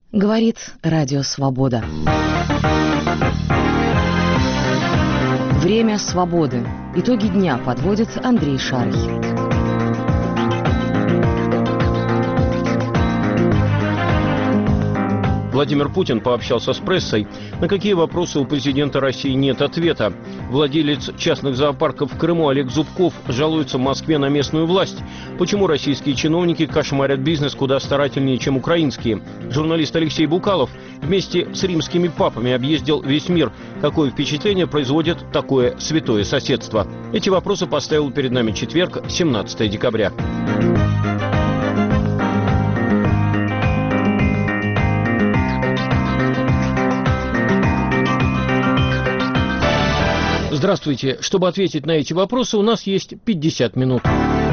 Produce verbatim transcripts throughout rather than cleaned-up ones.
Говорит Радио Свобода. Время свободы. Итоги дня подводит Андрей Шарохин. Владимир Путин пообщался с прессой. На какие вопросы у президента России нет ответа? Владелец частных зоопарков в Крыму Олег Зубков жалуется в Москве на местную власть. Почему российские чиновники кошмарят бизнес куда старательнее, чем украинские? Журналист Алексей Букалов вместе с римскими папами объездил весь мир. Какое впечатление производит такое святое соседство? Эти вопросы поставил перед нами четверг, семнадцатое декабря. Здравствуйте. Чтобы ответить на эти вопросы, у нас есть пятьдесят минут.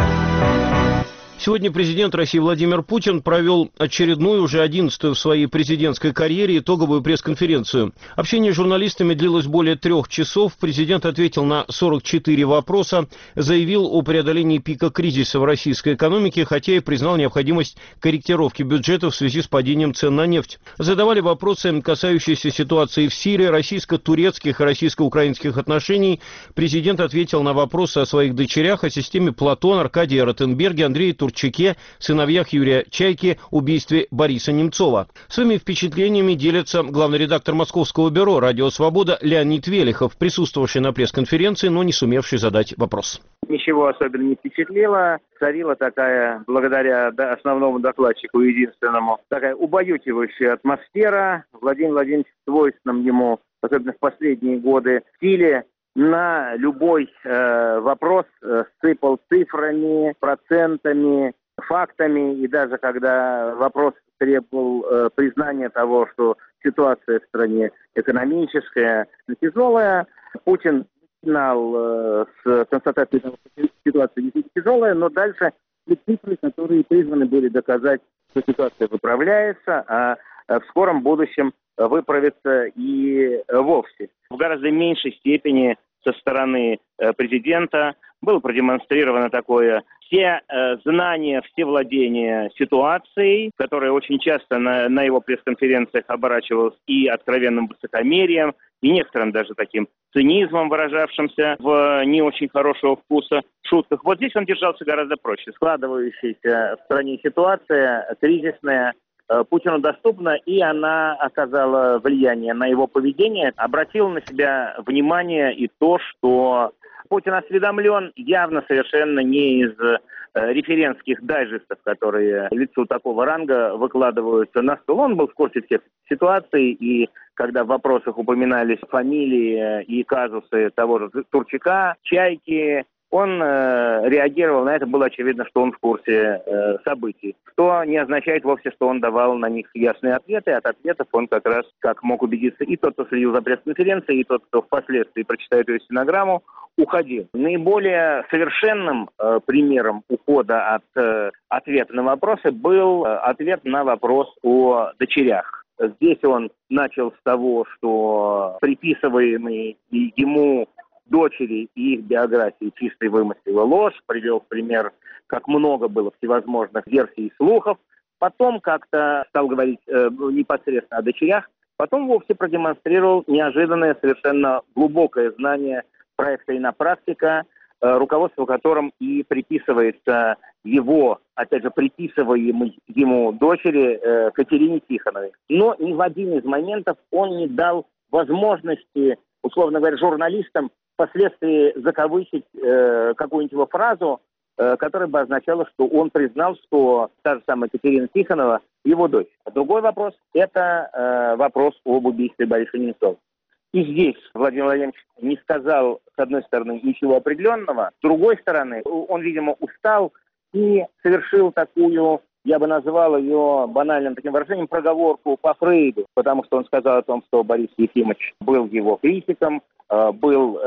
Сегодня президент России Владимир Путин провел очередную, уже одиннадцатую в своей президентской карьере, итоговую пресс-конференцию. Общение с журналистами длилось более трех часов. Президент ответил на сорок четыре вопроса, заявил о преодолении пика кризиса в российской экономике, хотя и признал необходимость корректировки бюджета в связи с падением цен на нефть. Задавали вопросы, касающиеся ситуации в Сирии, российско-турецких и российско-украинских отношений. Президент ответил на вопросы о своих дочерях, о системе Платон, Аркадии Ротенберге, Андрее Турчаке, сыновьях Юрия Чайки, убийстве Бориса Немцова. Своими впечатлениями делится главный редактор Московского бюро «Радио Свобода» Леонид Велихов, присутствовавший на пресс-конференции, но не сумевший задать вопрос. Ничего особенно не впечатлило. Царила такая, благодаря основному докладчику, единственному, такая убаюкивающая атмосфера. Владимир Владимирович в свойственном ему, особенно в последние годы, стиле, на любой э, вопрос э, сыпал цифрами, процентами, фактами. И даже когда вопрос требовал э, признания того, что ситуация в стране экономическая, тяжелая, Путин начинал э, с констатации того, что ситуация действительно тяжелая, но дальше цифры, которые призваны были доказать, что ситуация выправляется, а в скором будущем выправится и вовсе. В гораздо меньшей степени со стороны э, президента было продемонстрировано такое все э, знания, все владения ситуацией, которая очень часто на, на его пресс-конференциях оборачивалась и откровенным высокомерием, и некоторым даже таким цинизмом, выражавшимся в не очень хорошего вкуса шутках. Вот здесь он держался гораздо проще. Складывающаяся в стране ситуация кризисная, Путину доступна, и она оказала влияние на его поведение. Обратил на себя внимание и то, что Путин осведомлен явно совершенно не из референтских дайджестов, которые лицу такого ранга выкладываются на стол. Он был в курсе всех ситуаций, и когда в вопросах упоминались фамилии и казусы того же Турчака, Чайки, он э, реагировал на это, было очевидно, что он в курсе э, событий. Что не означает вовсе, что он давал на них ясные ответы. От ответов он как раз, как мог убедиться и тот, кто следил за пресс-конференцией, и тот, кто впоследствии прочитает ее стенограмму, уходил. Наиболее совершенным э, примером ухода от э, ответа на вопросы был э, ответ на вопрос о дочерях. Здесь он начал с того, что приписываемый ему дочери и их биографии чистой вымысел и ложь, привел в пример, как много было всевозможных версий и слухов. Потом как-то стал говорить э, непосредственно о дочерях. Потом вовсе продемонстрировал неожиданное, совершенно глубокое знание проекта «Инопрактика», э, руководство которым и приписывается его, опять же, приписываемой ему дочери э, Катерине Тихоновой. Но ни в один из моментов он не дал возможности, условно говоря, журналистам впоследствии закавычить э, какую-нибудь его фразу, э, которая бы означала, что он признал, что та же самая Катерина Тихонова его дочь. А другой вопрос – это э, вопрос об убийстве Бориса Немцова. И здесь Владимир Владимирович не сказал, с одной стороны, ничего определенного, с другой стороны, он, видимо, устал и совершил такую, я бы назвал ее банальным таким выражением, проговорку по Фрейду, потому что он сказал о том, что Борис Ефимович был его критиком, был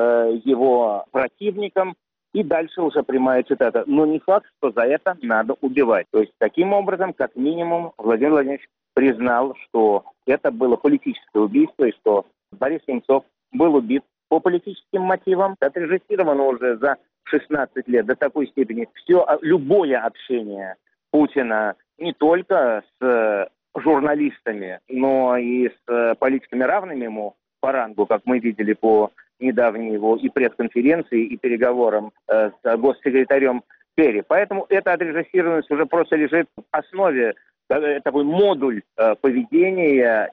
его противником, и дальше уже прямая цитата. Но не факт, что за это надо убивать. То есть, таким образом, как минимум, Владимир Владимирович признал, что это было политическое убийство, и что Борис Немцов был убит по политическим мотивам. Отрежиссировано уже за шестнадцать лет до такой степени все, любое общение Путина не только с журналистами, но и с политиками, равными ему по рангу, как мы видели по недавней его и пресс-конференции, и переговорам э, с госсекретарем Керри. Поэтому эта отрежиссированность уже просто лежит в основе, э, такой модуль э, поведения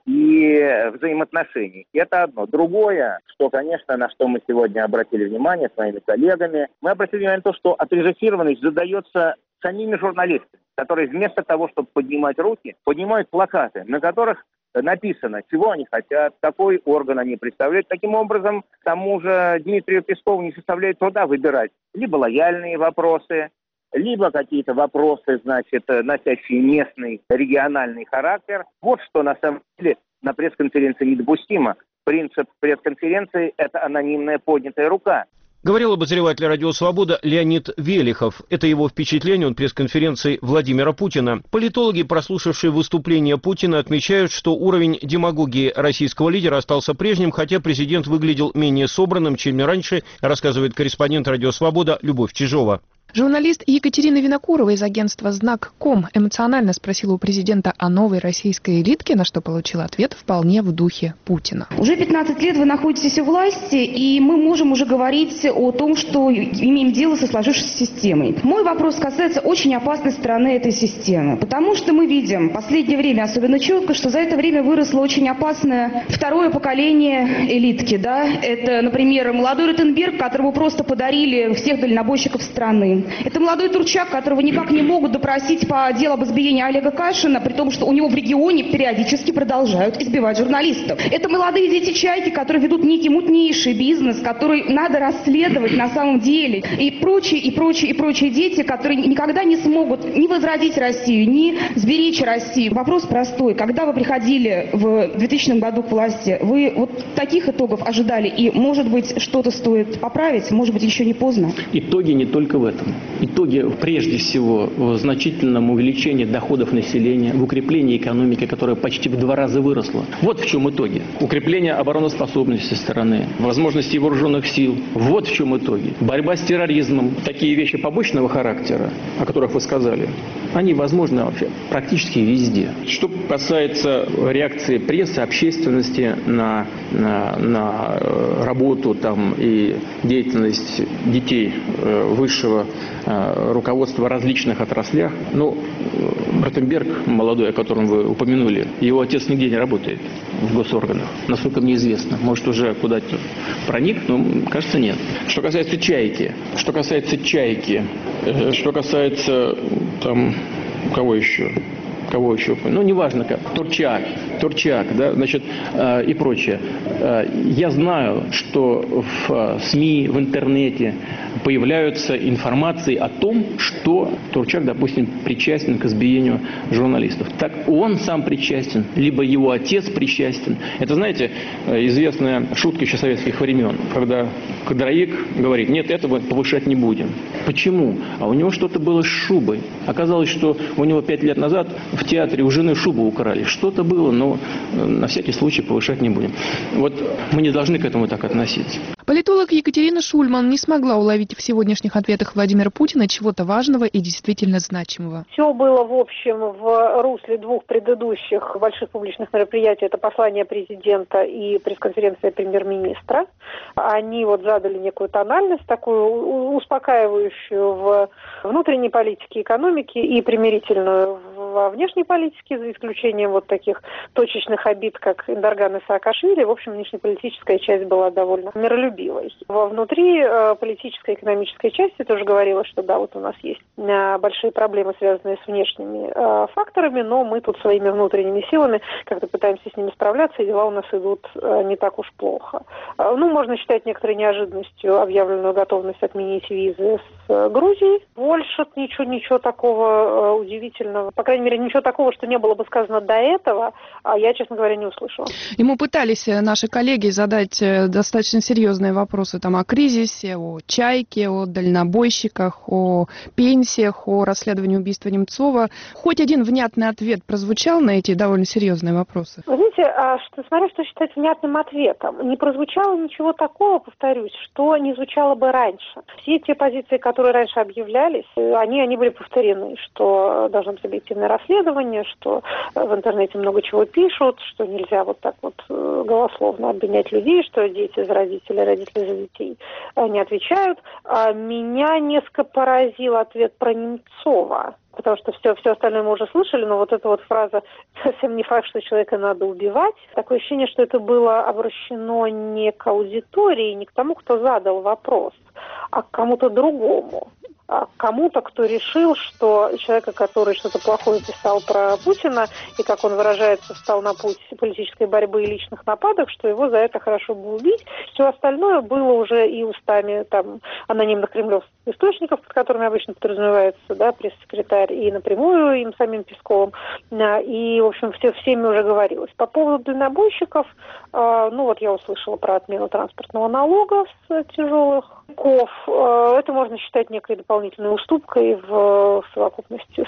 и взаимоотношений. Это одно. Другое, что, конечно, на что мы сегодня обратили внимание с моими коллегами, мы обратили внимание на то, что отрежиссированность задается самими журналистами, которые вместо того, чтобы поднимать руки, поднимают плакаты, на которых написано, чего они хотят, какой орган они представляют. Таким образом, к тому же Дмитрию Пескову не составляет труда выбирать либо лояльные вопросы, либо какие-то вопросы, значит, носящие местный, региональный характер. Вот что на самом деле на пресс-конференции недопустимо. Принцип пресс-конференции – это анонимная поднятая рука. Говорил обозреватель «Радио Свобода» Леонид Велихов. Это его впечатление от пресс-конференции Владимира Путина. Политологи, прослушавшие выступление Путина, отмечают, что уровень демагогии российского лидера остался прежним, хотя президент выглядел менее собранным, чем раньше, рассказывает корреспондент «Радио Свобода» Любовь Чижова. Журналист Екатерина Винокурова из агентства «Знак ком» эмоционально спросила у президента о новой российской элитке, на что получила ответ вполне в духе Путина. Уже пятнадцать лет вы находитесь у власти, и мы можем уже говорить о том, что имеем дело со сложившейся системой. Мой вопрос касается очень опасной стороны этой системы, потому что мы видим в последнее время особенно четко, что за это время выросло очень опасное второе поколение элитки. Да? Это, например, молодой Ротенберг, которому просто подарили всех дальнобойщиков страны. Это молодой Турчак, которого никак не могут допросить по делу об избиении Олега Кашина, при том, что у него в регионе периодически продолжают избивать журналистов. Это молодые дети-чайки, которые ведут некий мутнейший бизнес, который надо расследовать на самом деле. И прочие, и прочие, и прочие дети, которые никогда не смогут ни возродить Россию, ни сберечь Россию. Вопрос простой. Когда вы приходили в двухтысячном году к власти, вы вот таких итогов ожидали? И, может быть, что-то стоит поправить? Может быть, еще не поздно? Итоги не только в этом. Итоги, прежде всего, в значительном увеличении доходов населения, в укреплении экономики, которая почти в два раза выросла. Вот в чем итоги. Укрепление обороноспособности страны, возможности вооруженных сил. Вот в чем итоги. Борьба с терроризмом. Такие вещи побочного характера, о которых вы сказали, они возможны вообще практически везде. Что касается реакции прессы, общественности на, на, на работу там, и деятельность детей высшего руководства в различных отраслях. Ну, Ротенберг, молодой, о котором вы упомянули, его отец нигде не работает в госорганах. Насколько мне известно. Может, уже куда-то проник, но, кажется, нет. Что касается «Чайки», что касается «Чайки», что касается, там, кого еще? Кого еще? Ну, неважно, как. Турчак, Турчак, да, значит, э, и прочее. Э, я знаю, что в э, СМИ, в интернете появляются информации о том, что Турчак, допустим, причастен к избиению журналистов. Так он сам причастен, либо его отец причастен. Это, знаете, известная шутка еще советских времен, когда кадровик говорит: нет, этого повышать не будем. Почему? А у него что-то было с шубой. Оказалось, что у него пять лет назад в театре у жены шубу украли. Что-то было, но на всякий случай повышать не будем. Вот мы не должны к этому так относиться. Политолог Екатерина Шульман не смогла уловить в сегодняшних ответах Владимира Путина чего-то важного и действительно значимого. Все было, в общем, в русле двух предыдущих больших публичных мероприятий. Это послание президента и пресс-конференция премьер-министра. Они вот задали некую тональность, такую успокаивающую в внутренней политике, экономике и примирительную во внешней политике, за исключением вот таких точечных обид, как Эрдоган и Саакашвили. В общем, внешнеполитическая часть была довольно миролюбивой. Во внутри э, политической и экономической части тоже говорилось, что да, вот у нас есть э, большие проблемы, связанные с внешними э, факторами, но мы тут своими внутренними силами как-то пытаемся с ними справляться, и дела у нас идут э, не так уж плохо. Э, ну, можно считать некоторой неожиданностью объявленную готовность отменить визы с э, Грузией. Больше ничего, ничего такого э, удивительного. По крайней мере, ничего такого, что не было бы сказано до этого, а я, честно говоря, не услышала. Ему пытались наши коллеги задать достаточно серьезные вопросы там о кризисе, о «Чайке», о дальнобойщиках, о пенсиях, о расследовании убийства Немцова. Хоть один внятный ответ прозвучал на эти довольно серьезные вопросы? Вы знаете, а что, смотря что считать внятным ответом, не прозвучало ничего такого, повторюсь, что не звучало бы раньше. Все те позиции, которые которые раньше объявлялись, они, они были повторены, что должно быть объективное расследование, что в интернете много чего пишут, что нельзя вот так вот голословно обвинять людей, что дети за родителей, родители за детей не отвечают. А меня несколько поразил ответ про Немцова. Потому что все, все остальное мы уже слышали, но вот эта вот фраза «совсем не факт, что человека надо убивать». Такое ощущение, что это было обращено не к аудитории, не к тому, кто задал вопрос, а к кому-то другому. А кому-то, кто решил, что человека, который что-то плохое писал про Путина, и, как он выражается, встал на путь политической борьбы и личных нападок, что его за это хорошо бы убить. Все остальное было уже и устами там, анонимных кремлевских источников, под которыми обычно подразумевается, да, пресс-секретарь, и напрямую им самим Песковым. И, в общем, все, всеми уже говорилось. По поводу дальнобойщиков, ну вот я услышала про отмену транспортного налога с тяжелых ков. Это можно считать некой дополнительной уступкой в совокупности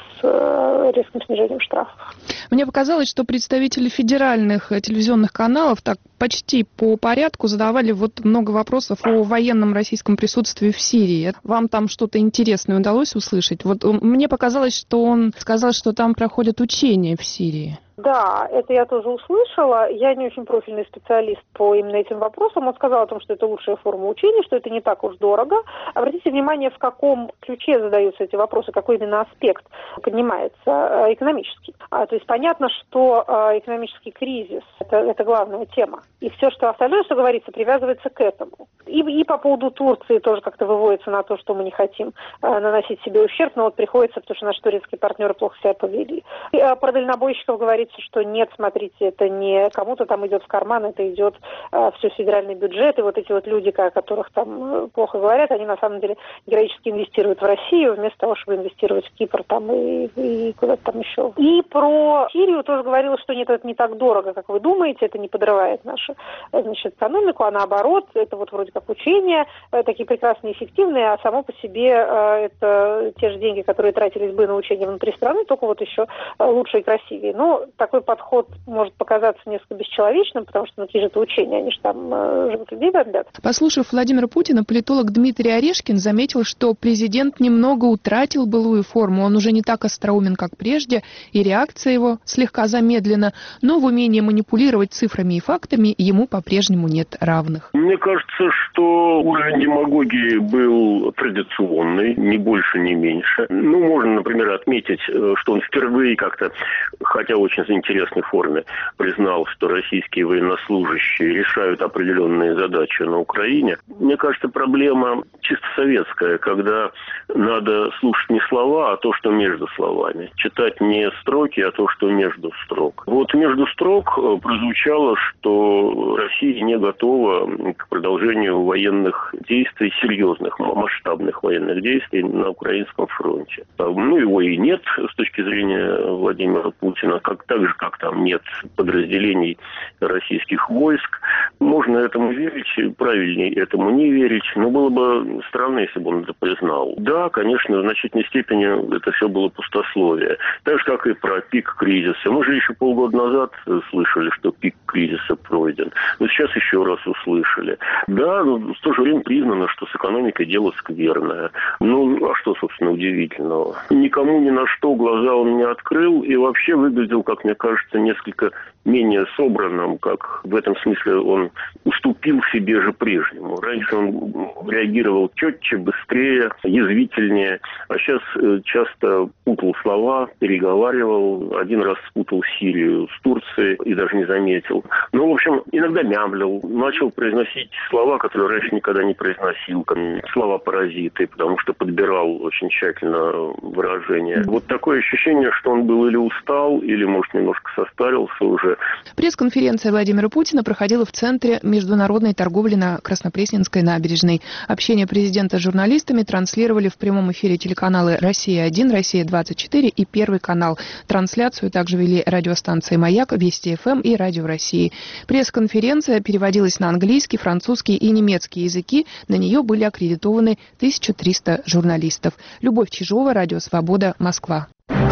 с резким снижением штрафов. Мне показалось, что представители федеральных телевизионных каналов так почти по порядку задавали вот много вопросов о военном российском присутствии в Сирии. Вам там что-то интересное удалось услышать? Вот мне показалось, что он сказал, что там проходят учения в Сирии. Да, это я тоже услышала. Я не очень профильный специалист по именно этим вопросам. Он сказал о том, что это лучшая форма учения, что это не так уж дорого. Обратите внимание, в каком ключе задаются эти вопросы, какой именно аспект поднимается экономический. А, то есть понятно, что а, экономический кризис это, – это главная тема. И все, что остальное, что говорится, привязывается к этому. И, и по поводу Турции тоже как-то выводится на то, что мы не хотим а, наносить себе ущерб, но вот приходится, потому что наши турецкие партнеры плохо себя повели. И, а, про дальнобойщиков говорится, что нет, смотрите, это не кому-то там идет в карман, это идет э, все в федеральный бюджет, и вот эти вот люди, о которых там э, плохо говорят, они на самом деле героически инвестируют в Россию, вместо того, чтобы инвестировать в Кипр там и, и куда-то там еще. И про Сирию тоже говорилось, что нет, это не так дорого, как вы думаете, это не подрывает нашу, значит, экономику, а наоборот, это вот вроде как учения, э, такие прекрасные, эффективные, а само по себе э, это те же деньги, которые тратились бы на учения внутри страны, только вот еще э, лучше и красивее. Но такой подход может показаться несколько бесчеловечным, потому что ну, какие же это учения, они же там э, живых людей бомбят. Послушав Владимира Путина, политолог Дмитрий Орешкин заметил, что президент немного утратил былую форму. Он уже не так остроумен, как прежде, и реакция его слегка замедлена, но в умении манипулировать цифрами и фактами ему по-прежнему нет равных. Мне кажется, что уровень демагогии был традиционный, ни больше, ни меньше. Ну, можно, например, отметить, что он впервые как-то, хотя очень в интересной форме, признал, что российские военнослужащие решают определенные задачи на Украине. Мне кажется, проблема чисто советская, когда надо слушать не слова, а то, что между словами. Читать не строки, а то, что между строк. Вот между строк прозвучало, что Россия не готова к продолжению военных действий, серьезных, масштабных военных действий на украинском фронте. Ну, его и нет с точки зрения Владимира Путина, как так же, как там нет подразделений российских войск. Можно этому верить, правильнее этому не верить, но было бы странно, если бы он это признал. Да, конечно, в значительной степени это все было пустословие. Так же, как и про пик кризиса. Мы же еще полгода назад слышали, что пик кризиса пройден. Но сейчас еще раз услышали. Да, но в то же время признано, что с экономикой дело скверное. Ну, а что, собственно, удивительного? Никому ни на что глаза он не открыл и вообще выглядел, как мне кажется, несколько менее собранным, как в этом смысле он уступил себе же прежнему. Раньше он реагировал четче, быстрее, язвительнее, а сейчас часто путал слова, переговаривал, один раз спутал Сирию с Турцией и даже не заметил. Ну, в общем, иногда мямлил, начал произносить слова, которые раньше никогда не произносил, как слова-паразиты, потому что подбирал очень тщательно выражения. Вот такое ощущение, что он был или устал, или, может, немножко состарился уже. Пресс-конференция Владимира Путина проходила в Центре международной торговли на Краснопресненской набережной. Общение президента с журналистами транслировали в прямом эфире телеканалы «Россия-один», «Россия-двадцать четыре» и «Первый канал». Трансляцию также вели радиостанции «Маяк», «Вести ФМ» и «Радио России». Пресс-конференция переводилась на английский, французский и немецкий языки. На нее были аккредитованы тысяча триста журналистов. Любовь Чижова, Радио Свобода, Москва.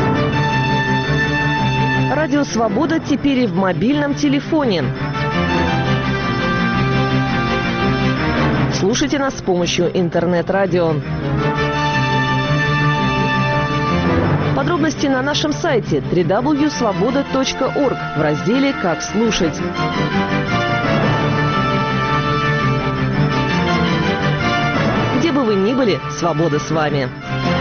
Радио «Свобода» теперь и в мобильном телефоне. Слушайте нас с помощью интернет-радио. Подробности на нашем сайте дабл ю дабл ю дабл ю точка свобода точка орг в разделе «Как слушать». Где бы вы ни были, свобода с вами.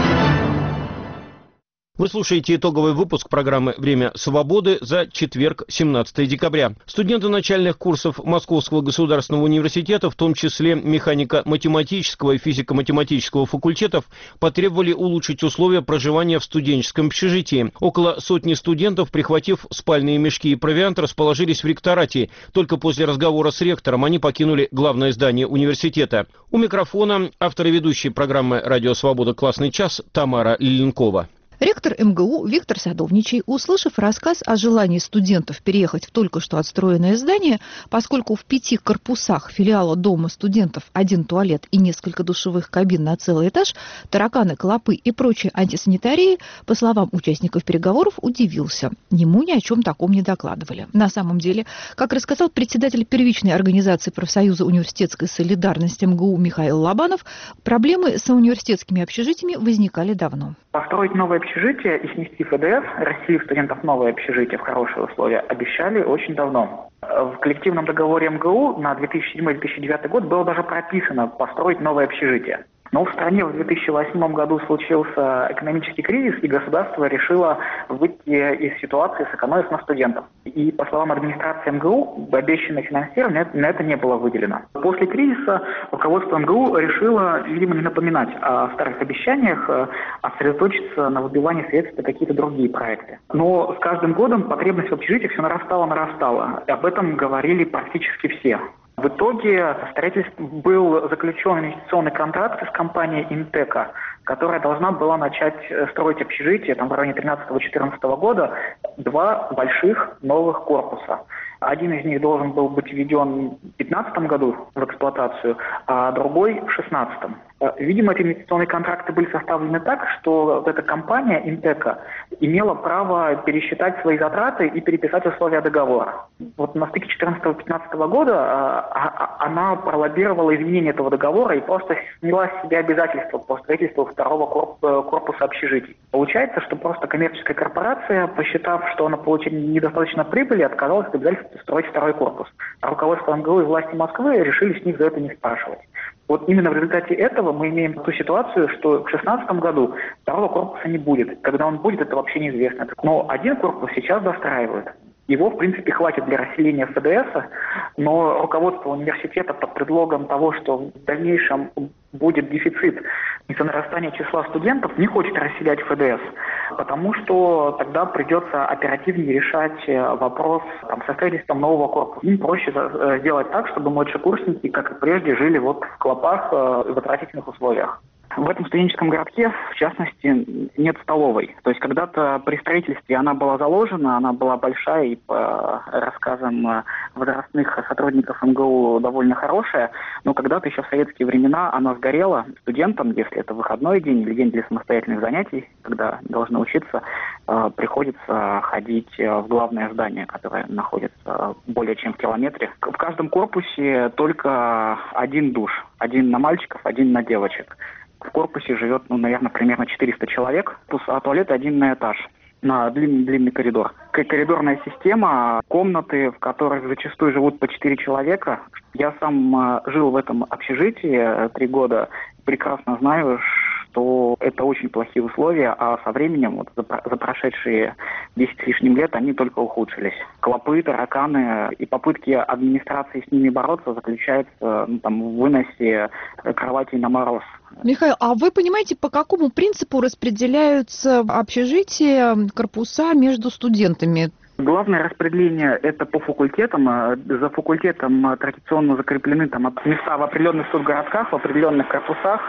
Вы слушаете итоговый выпуск программы «Время свободы» за четверг, семнадцатое декабря. Студенты начальных курсов Московского государственного университета, в том числе механико-математического и физико-математического факультетов, потребовали улучшить условия проживания в студенческом общежитии. Около сотни студентов, прихватив спальные мешки и провиант, расположились в ректорате. Только после разговора с ректором они покинули главное здание университета. У микрофона автор и ведущий программы «Радио Свобода. Классный час» Тамара Лиленкова. Ректор эм гэ у Виктор Садовничий, услышав рассказ о желании студентов переехать в только что отстроенное здание, поскольку в пяти корпусах филиала Дома студентов один туалет и несколько душевых кабин на целый этаж, тараканы, клопы и прочие антисанитарии, по словам участников переговоров, удивился. Ему ни о чем таком не докладывали. На самом деле, как рассказал председатель первичной организации профсоюза университетской солидарности эм гэ у Михаил Лобанов, проблемы с университетскими общежитиями возникали давно. Построить новое общежитие и снести эф дэ эс, расселив студентов новое общежитие в хорошие условия, обещали очень давно. В коллективном договоре эм гэ у на две тысячи седьмой - две тысячи девятый год было даже прописано построить новое общежитие. Но в стране в две тысячи восьмом году случился экономический кризис, и государство решило выйти из ситуации, сэкономив на студентов. И, по словам администрации эм гэ у, обещанное финансирование на это не было выделено. После кризиса руководство эм гэ у решило, видимо, не напоминать о старых обещаниях, а сосредоточиться на выбивании средств на какие-то другие проекты. Но с каждым годом потребность в общежитиях все нарастала-нарастала. Об этом говорили практически все. В итоге в строительстве был заключен инвестиционный контракт с компанией Интека, которая должна была начать строить общежитие там, в районе тринадцатого-четырнадцатого года, два больших новых корпуса. Один из них должен был быть введен в две тысячи пятнадцатом году в эксплуатацию, а другой в две тысячи шестнадцатом. Видимо, эти инвестиционные контракты были составлены так, что вот эта компания Интека имела право пересчитать свои затраты и переписать условия договора. Вот на стыке две тысячи четырнадцатого-две тысячи пятнадцатого года она пролоббировала изменение этого договора и просто сняла с себя обязательства по строительству второго корпуса общежитий. Получается, что просто коммерческая корпорация, посчитав, что она получила недостаточно прибыли, отказалась от обязательства строить второй корпус. А руководство эм гэ у и власти Москвы решили с них за это не спрашивать. Вот именно в результате этого мы имеем ту ситуацию, что в две тысячи шестнадцатом году второго корпуса не будет. Когда он будет, это вообще неизвестно. Но один корпус сейчас достраивают. Его, в принципе, хватит для расселения эф дэ эс, но руководство университета под предлогом того, что в дальнейшем будет дефицит из-за нарастания числа студентов, не хочет расселять эф дэ эс, потому что тогда придется оперативнее решать вопрос там, со строительством нового корпуса. Им проще сделать так, чтобы младшекурсники, как и прежде, жили вот в клопах в отвратительных условиях. В этом студенческом городке, в частности, нет столовой. То есть когда-то при строительстве она была заложена, она была большая и по рассказам возрастных сотрудников эм гэ у довольно хорошая, но когда-то еще в советские времена она сгорела. Студентам, если это выходной день или день для самостоятельных занятий, когда должны учиться, приходится ходить в главное здание, которое находится более чем в километре. В каждом корпусе только один душ. Один на мальчиков, один на девочек. В корпусе живет, ну, наверное, примерно четыреста человек, а туалет один на этаж, на длинный-длинный коридор. Коридорная система, комнаты, в которых зачастую живут по четыре человека. Я сам жил в этом общежитии три года, прекрасно знаю, что это очень плохие условия, а со временем, вот, за, за прошедшие десять с лишним лет, они только ухудшились. Клопы, тараканы и попытки администрации с ними бороться заключаются ну, там, в выносе кроватей на мороз. Михаил, а вы понимаете, по какому принципу распределяются общежития, корпуса между студентами? Главное распределение это по факультетам. За факультетом традиционно закреплены там места в определенных студгородках, в определенных корпусах.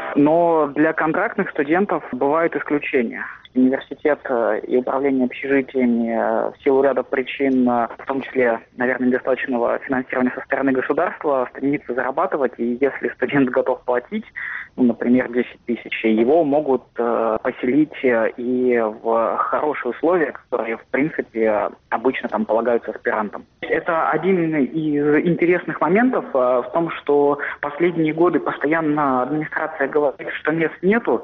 Но для контрактных студентов бывают исключения. Университет и управление общежитиями в силу ряда причин, в том числе, наверное, недостаточного финансирования со стороны государства, стремится зарабатывать. И если студент готов платить, ну, например, десять тысяч, его могут э, поселить и в хорошие условия, которые, в принципе, обычно там полагаются аспирантам. Это один из интересных моментов э, в том, что последние годы постоянно администрация говорит, что мест нету,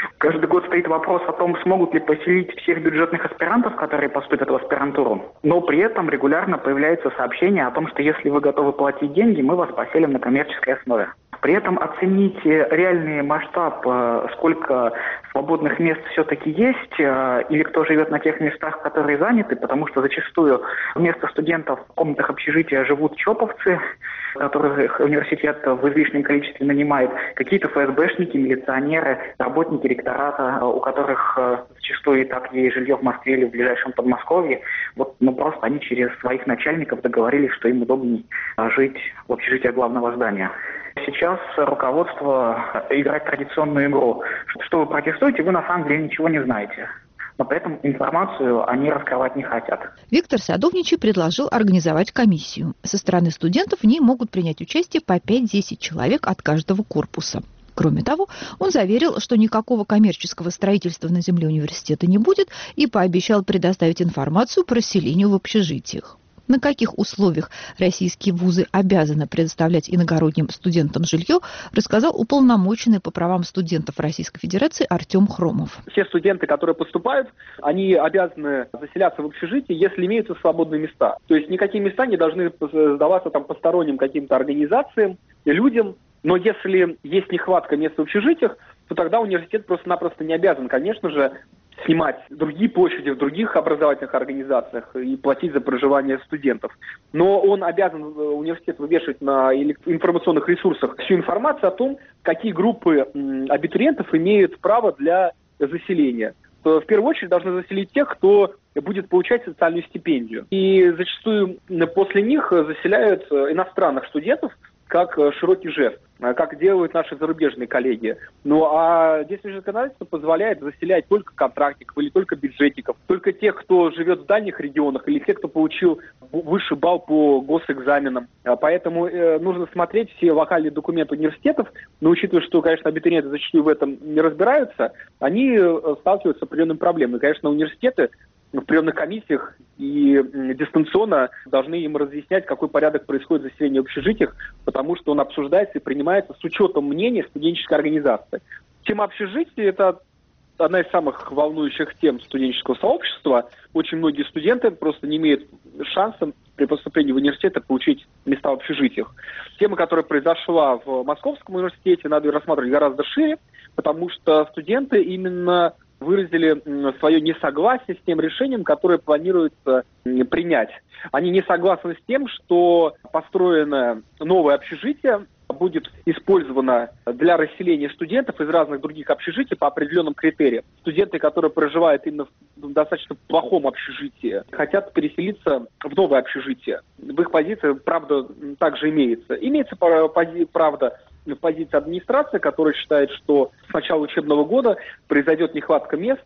Каждый год стоит вопрос о том, смогут ли поселить всех бюджетных аспирантов, которые поступят в аспирантуру. Но при этом регулярно появляются сообщения о том, что если вы готовы платить деньги, мы вас поселим на коммерческой основе. При этом оценить реальный масштаб, сколько свободных мест все-таки есть, или кто живет на тех местах, которые заняты, потому что зачастую вместо студентов в комнатах общежития живут чоповцы, которых университет в излишнем количестве нанимает, какие-то ФСБшники, милиционеры, работники ректората, у которых зачастую и так есть жилье в Москве или в ближайшем Подмосковье. Вот, ну, просто они через своих начальников договорились, что им удобнее жить в общежитии главного здания. Сейчас руководство играет традиционную игру. Что вы протестуете, вы на самом деле ничего не знаете. Но при этом информацию они раскрывать не хотят. Виктор Садовничий предложил организовать комиссию. Со стороны студентов в ней могут принять участие по пять-десять человек от каждого корпуса. Кроме того, он заверил, что никакого коммерческого строительства на земле университета не будет, и пообещал предоставить информацию по расселению в общежитиях. На каких условиях российские вузы обязаны предоставлять иногородним студентам жилье, рассказал уполномоченный по правам студентов Российской Федерации Артем Хромов. Все студенты, которые поступают, они обязаны заселяться в общежитии, если имеются свободные места. То есть никакие места не должны сдаваться там посторонним каким-то организациям и людям. Но если есть нехватка мест в общежитиях, то тогда университет просто-напросто не обязан, конечно же, снимать другие площади в других образовательных организациях и платить за проживание студентов. Но он обязан, университет, вывешивать на информационных ресурсах всю информацию о том, какие группы абитуриентов имеют право для заселения. В первую очередь должны заселить тех, кто будет получать социальную стипендию. И зачастую после них заселяют иностранных студентов, как широкий жест, как делают наши зарубежные коллеги. Ну а действующее законодательство позволяет заселять только контрактников или только бюджетников, только тех, кто живет в дальних регионах, или тех, кто получил высший балл по госэкзаменам. Поэтому э, нужно смотреть все локальные документы университетов, но учитывая, что, конечно, абитуриенты зачастую в этом не разбираются, они сталкиваются с определенными проблемами. И, конечно, университеты в приемных комиссиях и дистанционно должны им разъяснять, какой порядок происходит заселение в общежитиях, потому что он обсуждается и принимается с учетом мнения студенческой организации. Тема общежития – это одна из самых волнующих тем студенческого сообщества. Очень многие студенты просто не имеют шанса при поступлении в университет получить места в общежитиях. Тема, которая произошла в Московском университете, надо ее рассматривать гораздо шире, потому что студенты именно выразили свое несогласие с тем решением, которое планируется принять. Они не согласны с тем, что построенное новое общежитие будет использовано для расселения студентов из разных других общежитий по определенным критериям. Студенты, которые проживают именно в достаточно плохом общежитии, хотят переселиться в новое общежитие. В их позиции, правда, также имеется. Имеется, правда, позиция администрации, которая считает, что с начала учебного года произойдет нехватка мест,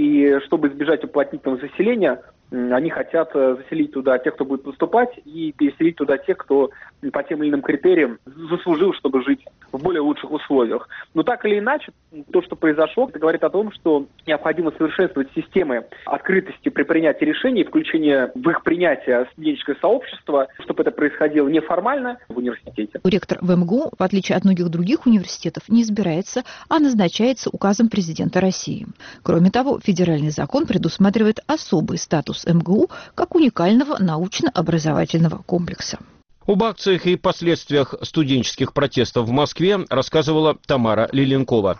и чтобы избежать уплотнительного заселения, они хотят заселить туда тех, кто будет поступать, и переселить туда тех, кто по тем или иным критериям заслужил, чтобы жить в более лучших условиях. Но так или иначе, то, что произошло, это говорит о том, что необходимо совершенствовать системы открытости при принятии решений, включения в их принятие студенческое сообщество, чтобы это происходило неформально в университете. Ректор в эм гэ у, в отличие от многих других университетов, не избирается, а назначается указом президента России. Кроме того, федеральный закон предусматривает особый статус эм гэ у как уникального научно-образовательного комплекса. Об акциях и последствиях студенческих протестов в Москве рассказывала Тамара Лиленкова.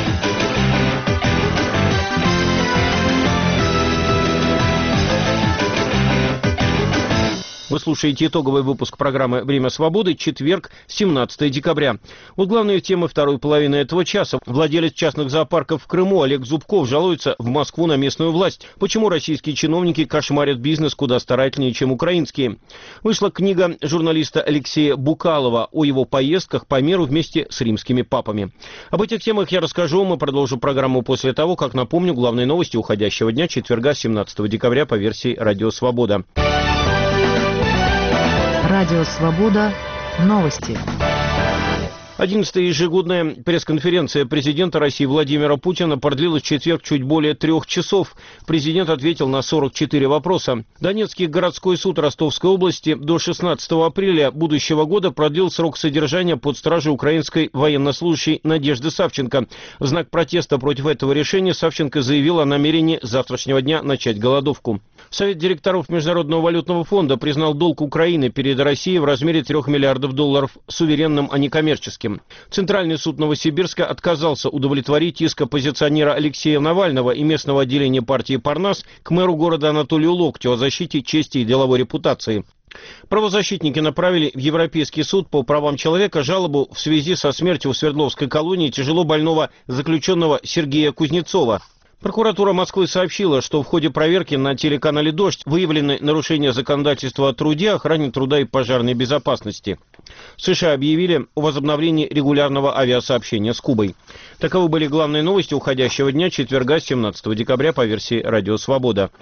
Вы слушаете итоговый выпуск программы «Время свободы», четверг, семнадцатое декабря. Вот главные темы второй половины этого часа. Владелец частных зоопарков в Крыму Олег Зубков жалуется в Москву на местную власть. Почему российские чиновники кошмарят бизнес куда старательнее, чем украинские? Вышла книга журналиста Алексея Букалова о его поездках по миру вместе с римскими папами. Об этих темах я расскажу. Мы продолжим программу после того, как напомню главные новости уходящего дня, четверга, семнадцатого декабря по версии «Радио Свобода». Радио «Свобода». Новости. одиннадцатая ежегодная пресс-конференция президента России Владимира Путина продлилась в четверг чуть более трех часов. Президент ответил на сорок четыре вопроса. Донецкий городской суд Ростовской области до шестнадцатого апреля будущего года продлил срок содержания под стражей украинской военнослужащей Надежды Савченко. В знак протеста против этого решения Савченко заявила о намерении с завтрашнего дня начать голодовку. Совет директоров Международного валютного фонда признал долг Украины перед Россией в размере трех миллиардов долларов суверенным, а не коммерческим. Центральный суд Новосибирска отказался удовлетворить иск оппозиционера Алексея Навального и местного отделения партии «Парнас» к мэру города Анатолию Локтю о защите чести и деловой репутации. Правозащитники направили в Европейский суд по правам человека жалобу в связи со смертью в Свердловской колонии тяжело больного заключенного Сергея Кузнецова. Прокуратура Москвы сообщила, что в ходе проверки на телеканале «Дождь» выявлены нарушения законодательства о труде, охране труда и пожарной безопасности. США объявили о возобновлении регулярного авиасообщения с Кубой. Таковы были главные новости уходящего дня четверга, семнадцатого декабря, по версии «Радио Свобода».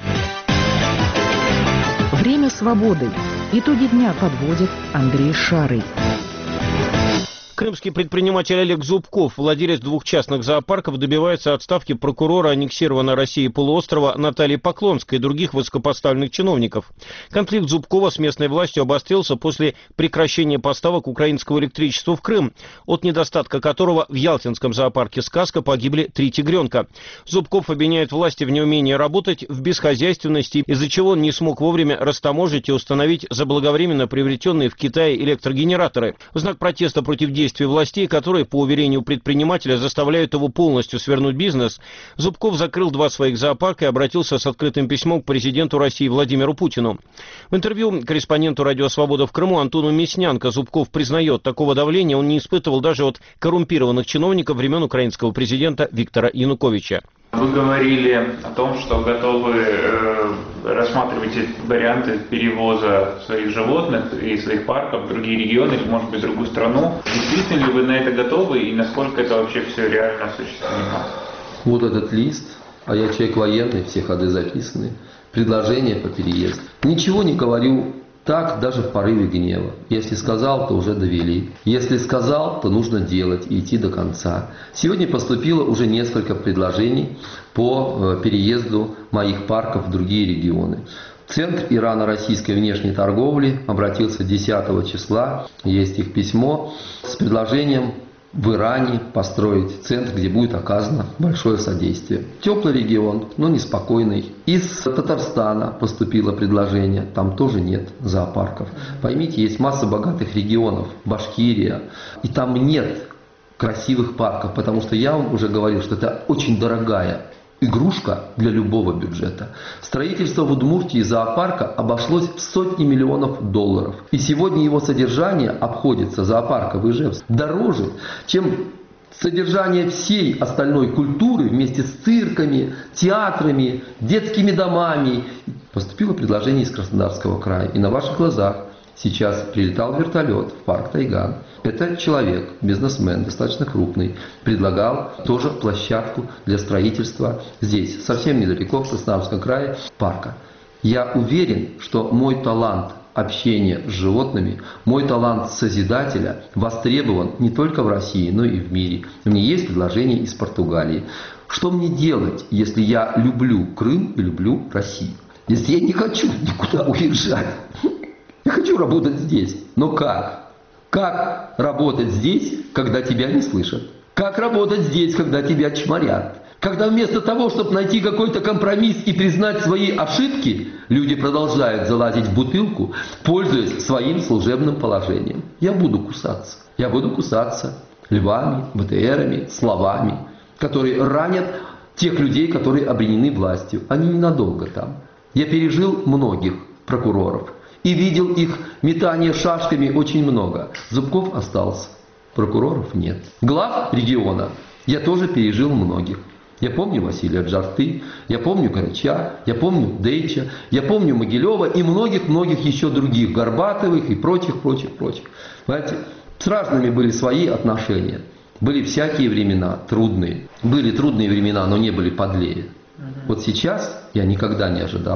Время свободы. Итоги дня подводит Андрей Шарый. Крымский предприниматель Олег Зубков, владелец двух частных зоопарков, добивается отставки прокурора аннексированной России полуострова Натальи Поклонской и других высокопоставленных чиновников. Конфликт Зубкова с местной властью обострился после прекращения поставок украинского электричества в Крым, от недостатка которого в ялтинском зоопарке «Сказка» погибли три тигренка. Зубков обвиняет власти в неумении работать, в бесхозяйственности, из-за чего он не смог вовремя растаможить и установить заблаговременно приобретенные в Китае электрогенераторы. В знак протеста против действий властей, которые, по уверению предпринимателя, заставляют его полностью свернуть бизнес, Зубков закрыл два своих зоопарка и обратился с открытым письмом к президенту России Владимиру Путину. В интервью корреспонденту «Радио Свобода» в Крыму Антону Мяснянко Зубков признает, такого давления он не испытывал даже от коррумпированных чиновников времен украинского президента Виктора Януковича. Вы говорили о том, что готовы э, рассматривать варианты перевоза своих животных и своих парков в другие регионы или, может быть, в другую страну. Действительно ли вы на это готовы и насколько это вообще все реально осуществимо? Вот этот лист, а я человек военный, все ходы записаны, предложение по переезду. Ничего не говорю так даже в порыве гнева. Если сказал, то уже довели. Если сказал, то нужно делать и идти до конца. Сегодня поступило уже несколько предложений по переезду моих парков в другие регионы. Центр ирано-российской внешней торговли обратился десятого числа, есть их письмо, с предложением в Иране построить центр, где будет оказано большое содействие. Теплый регион, но неспокойный. Из Татарстана поступило предложение, там тоже нет зоопарков. Поймите, есть масса богатых регионов, Башкирия, и там нет красивых парков, потому что я вам уже говорил, что это очень дорогая игрушка для любого бюджета. Строительство в Удмуртии зоопарка обошлось в сотни миллионов долларов. И сегодня его содержание обходится, зоопарка в Ижевске, дороже, чем содержание всей остальной культуры вместе с цирками, театрами, детскими домами. Поступило предложение из Краснодарского края. И на ваших глазах сейчас прилетал вертолет в парк Тайган. Этот человек, бизнесмен, достаточно крупный, предлагал тоже площадку для строительства здесь, совсем недалеко, в Краснодарском крае, парка. Я уверен, что мой талант общения с животными, мой талант созидателя востребован не только в России, но и в мире. У меня есть предложение из Португалии. Что мне делать, если я люблю Крым и люблю Россию? Если я не хочу никуда уезжать? Я хочу работать здесь. Но как? Как работать здесь, когда тебя не слышат? Как работать здесь, когда тебя чморят? Когда вместо того, чтобы найти какой-то компромисс и признать свои ошибки, люди продолжают залазить в бутылку, пользуясь своим служебным положением. Я буду кусаться. Я буду кусаться львами, БТРами, словами, которые ранят тех людей, которые обременены властью. Они ненадолго там. Я пережил многих прокуроров. И видел их метание шашками очень много. Зубков остался, прокуроров нет. Глав региона я тоже пережил многих. Я помню Василия Джарты, я помню Карача, я помню Дейча, я помню Могилева и многих-многих еще других, Горбатовых и прочих, прочих, прочих. Понимаете, с разными были свои отношения. Были всякие времена трудные. Были трудные времена, но не были подлее. Вот сейчас я никогда не ожидал,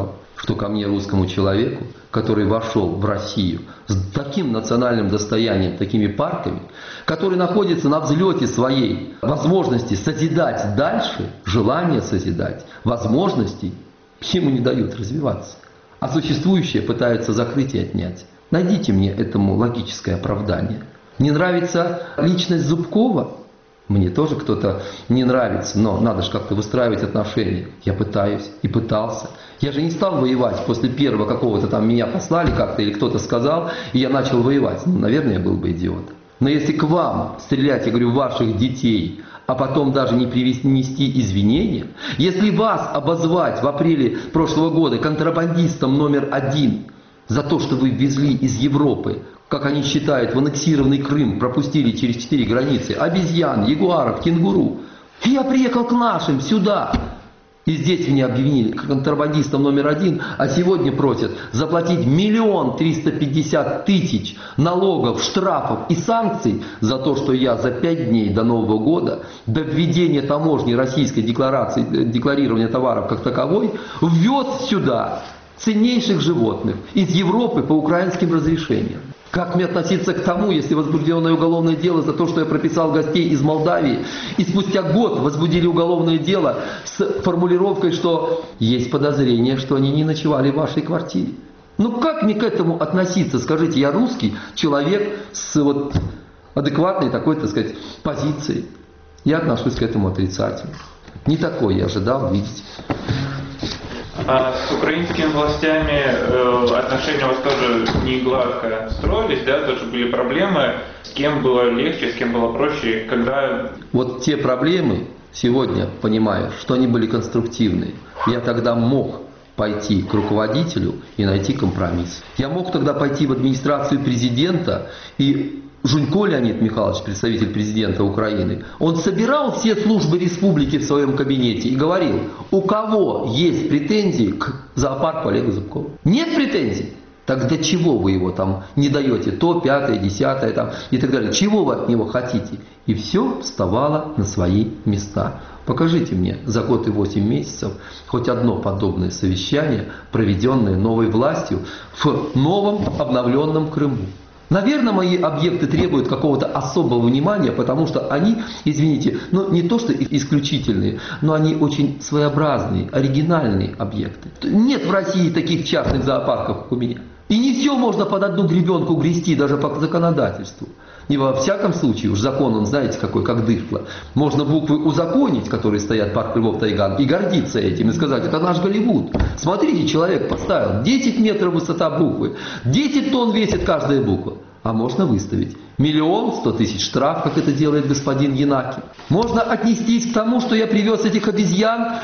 что ко мне, русскому человеку, который вошел в Россию с таким национальным достоянием, такими парками, который находится на взлете своей возможности созидать дальше, желания созидать, возможностей, ему не дают развиваться. А существующее пытаются закрыть и отнять. Найдите мне этому логическое оправдание. Не нравится личность Зубкова? Мне тоже кто-то не нравится, но надо же как-то выстраивать отношения. Я пытаюсь и пытался. Я же не стал воевать после первого какого-то там меня послали как-то или кто-то сказал, и я начал воевать. Ну, наверное, я был бы идиот. Но если к вам стрелять, я говорю, ваших детей, а потом даже не принести извинения, если вас обозвать в апреле прошлого года контрабандистом номер один за то, что вы везли из Европы, как они считают, в аннексированный Крым пропустили через четыре границы обезьян, ягуаров, кенгуру. И я приехал к нашим сюда. И здесь меня обвинили контрабандистом номер один, а сегодня просят заплатить миллион триста пятьдесят тысяч налогов, штрафов и санкций за то, что я за пять дней до Нового года, до введения таможни российской декларации, декларирования товаров как таковой, ввез сюда ценнейших животных из Европы по украинским разрешениям. Как мне относиться к тому, если возбужденное уголовное дело за то, что я прописал гостей из Молдавии, и спустя год возбудили уголовное дело с формулировкой, что есть подозрение, что они не ночевали в вашей квартире? Ну как мне к этому относиться? Скажите, я русский человек с вот адекватной такой, так сказать, позицией. Я отношусь к этому отрицательно. Не такой я ожидал видеть. А с украинскими властями э, отношения у вас тоже не гладко строились, да, тоже были проблемы. С кем было легче, с кем было проще, когда... Вот те проблемы сегодня, понимаю, что они были конструктивные. Я тогда мог пойти к руководителю и найти компромисс. Я мог тогда пойти в администрацию президента, и Жунько Леонид Михайлович, представитель президента Украины, он собирал все службы республики в своем кабинете и говорил, у кого есть претензии к зоопарку Олега Зубкова? Нет претензий? Так до чего вы его там не даете? То, пятое, десятое там, и так далее. Чего вы от него хотите? И все вставало на свои места. Покажите мне за год и восемь месяцев хоть одно подобное совещание, проведенное новой властью в новом обновленном Крыму. Наверное, мои объекты требуют какого-то особого внимания, потому что они, извините, ну не то что исключительные, но они очень своеобразные, оригинальные объекты. Нет в России таких частных зоопарков, как у меня. И не все можно под одну гребенку грести, даже по законодательству. И во всяком случае, уж закон, он знаете какой, как дышло. Можно буквы узаконить, которые стоят парк Львов-Тайган, и гордиться этим, и сказать, это наш Голливуд. Смотрите, человек поставил десять метров высота буквы, десять тонн весит каждая буква. А можно выставить миллион сто тысяч штраф, как это делает господин Янакин. Можно отнестись к тому, что я привез этих обезьян,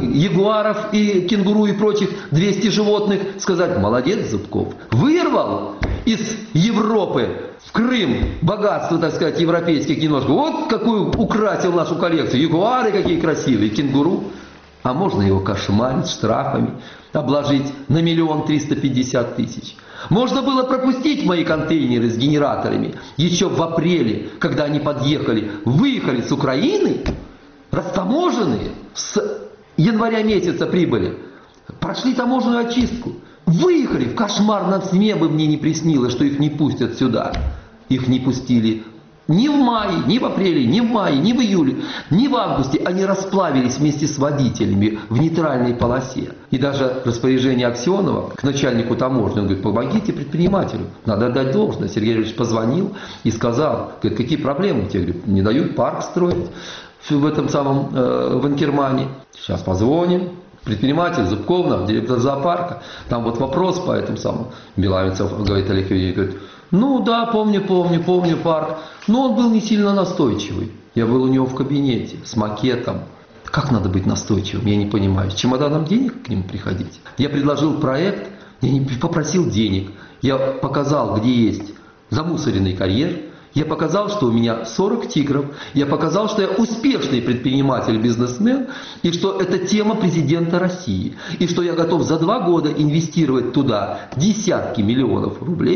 ягуаров и кенгуру и прочих двести животных, сказать, молодец, Зубков, вырвал из Европы в Крым богатство, так сказать, европейских немножко. Вот какую украсил нашу коллекцию. Ягуары какие красивые, кенгуру. А можно его кошмарить штрафами, обложить на миллион триста пятьдесят тысяч. Можно было пропустить мои контейнеры с генераторами еще в апреле, когда они подъехали, выехали с Украины, растаможенные, с января месяца прибыли, прошли таможенную очистку, выехали, в кошмарном сне бы мне не приснилось, что их не пустят сюда. Их не пустили ни в мае, ни в апреле, ни в мае, ни в июле, ни в августе. Они расплавились вместе с водителями в нейтральной полосе. И даже распоряжение Аксенова к начальнику таможни, он говорит, помогите предпринимателю, надо отдать должное. Сергей Ильич позвонил и сказал, говорит, какие проблемы у тебя? Говорит, не дают парк строить в этом самом э, в Инкермане. Сейчас позвоним. Предприниматель Зубков, директор зоопарка. Там вот вопрос по этому самому. Белавинцев говорит, Олег Евгеньевич, говорит, ну да, помню, помню, помню парк. Но он был не сильно настойчивый. Я был у него в кабинете с макетом. Как надо быть настойчивым, я не понимаю. С чемоданом денег к нему приходить? Я предложил проект, я не попросил денег. Я показал, где есть замусоренный карьер. Я показал, что у меня сорок тигров. Я показал, что я успешный предприниматель, бизнесмен. И что это тема президента России. И что я готов за два года инвестировать туда десятки миллионов рублей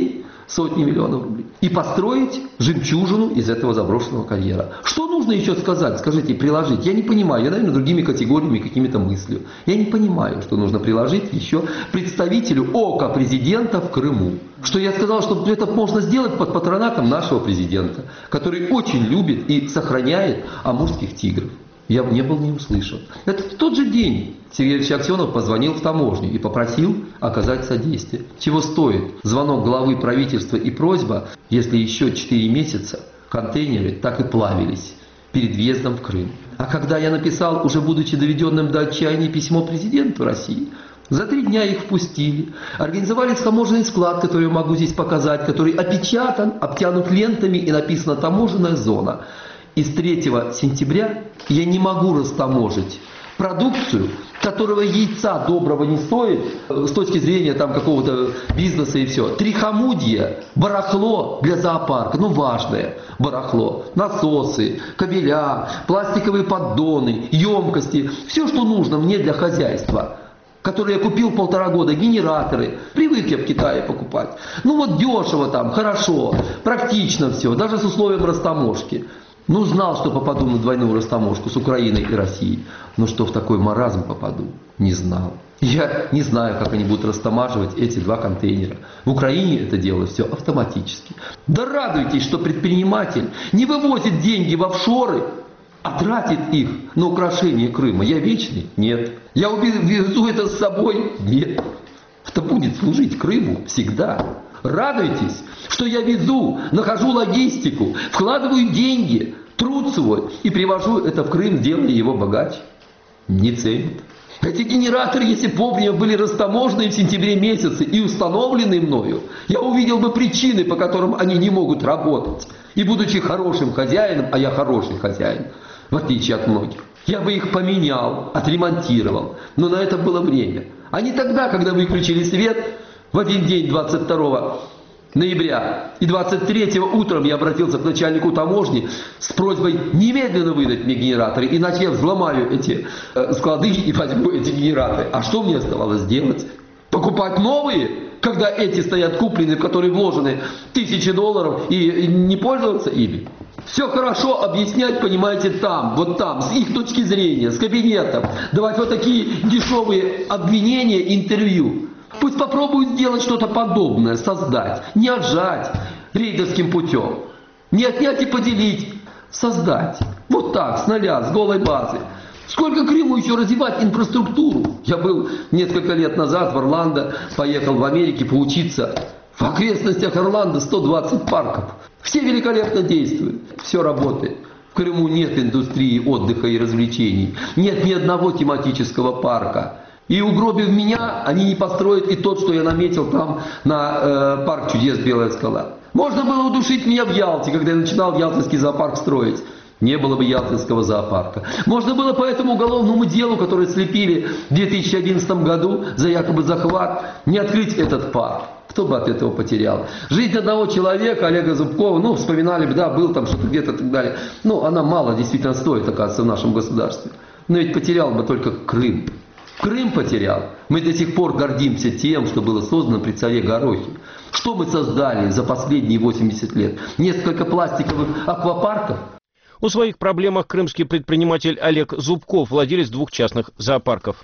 сотни миллионов рублей. И построить жемчужину из этого заброшенного карьера. Что нужно еще сказать? Скажите, приложить? Я не понимаю. Я, наверное, другими категориями, какими-то мыслью. Я не понимаю, что нужно приложить еще представителю ока президента в Крыму. Что я сказал, что это можно сделать под патронатом нашего президента, который очень любит и сохраняет амурских тигров. Я не был не услышан. Это в тот же день Сергей Ильич Аксенов позвонил в таможню и попросил оказать содействие. Чего стоит звонок главы правительства и просьба, если еще четыре месяца контейнеры так и плавились перед въездом в Крым. А когда я написал, уже будучи доведенным до отчаяния, письмо президенту России, за три дня их впустили, организовали таможенный склад, который я могу здесь показать, который опечатан, обтянут лентами и написано «таможенная зона». И с третьего сентября я не могу растаможить продукцию, которого яйца доброго не стоит, с точки зрения там какого-то бизнеса и все. Трихомудье, барахло для зоопарка, ну важное барахло, насосы, кабеля, пластиковые поддоны, емкости, все, что нужно мне для хозяйства, которые я купил полтора года, генераторы, привык я в Китае покупать. Ну вот дешево там, хорошо, практично все, даже с условием растаможки. Ну, знал, что попаду на двойную растаможку с Украиной и Россией. Но что в такой маразм попаду, не знал. Я не знаю, как они будут растамаживать эти два контейнера. В Украине это дело все автоматически. Да радуйтесь, что предприниматель не вывозит деньги в офшоры, а тратит их на украшение Крыма. Я вечный? Нет. Я увезу это с собой? Нет. Это будет служить Крыму всегда. Радуйтесь, что я везу, нахожу логистику, вкладываю деньги, труд свой и привожу это в Крым, делая его богаче. Не ценят. Эти генераторы, если помню, были растаможены в сентябре месяце и установлены мною, я увидел бы причины, по которым они не могут работать. И будучи хорошим хозяином, а я хороший хозяин, в отличие от многих, я бы их поменял, отремонтировал. Но на это было время. А не тогда, когда выключили свет, в один день, двадцать второго ноября, и двадцать третьего утром я обратился к начальнику таможни с просьбой немедленно выдать мне генераторы, иначе я взломаю эти э, склады и возьму эти генераторы. А что мне оставалось делать? Покупать новые, когда эти стоят купленные, в которые вложены тысячи долларов, и, и не пользоваться ими? Все хорошо объяснять, понимаете, там, вот там, с их точки зрения, с кабинетом, давать вот такие дешевые обвинения, интервью. Пусть попробуют сделать что-то подобное, создать, не отжать рейдерским путем, не отнять и поделить, создать. Вот так, с нуля, с голой базы. Сколько Крыму еще развивать инфраструктуру? Я был несколько лет назад в Орландо, поехал в Америке поучиться. В окрестностях Орландо сто двадцать парков. Все великолепно действуют, все работает. В Крыму нет индустрии отдыха и развлечений, нет ни одного тематического парка. И угробив меня, они не построят и тот, что я наметил там на э, парк чудес «Белая скала». Можно было удушить меня в Ялте, когда я начинал Ялтинский зоопарк строить. Не было бы Ялтинского зоопарка. Можно было по этому уголовному делу, которое слепили в две тысячи одиннадцатом году за якобы захват, не открыть этот парк. Кто бы от этого потерял? Жизнь одного человека, Олега Зубкова, ну, вспоминали бы, да, был там что-то где-то и так далее. Ну, она мало действительно стоит, оказывается, в нашем государстве. Но ведь потерял бы только Крым. Крым потерял. Мы до сих пор гордимся тем, что было создано при царе Горохе. Что мы создали за последние восемьдесят лет? Несколько пластиковых аквапарков? О своих проблемах крымский предприниматель Олег Зубков, владелец двух частных зоопарков.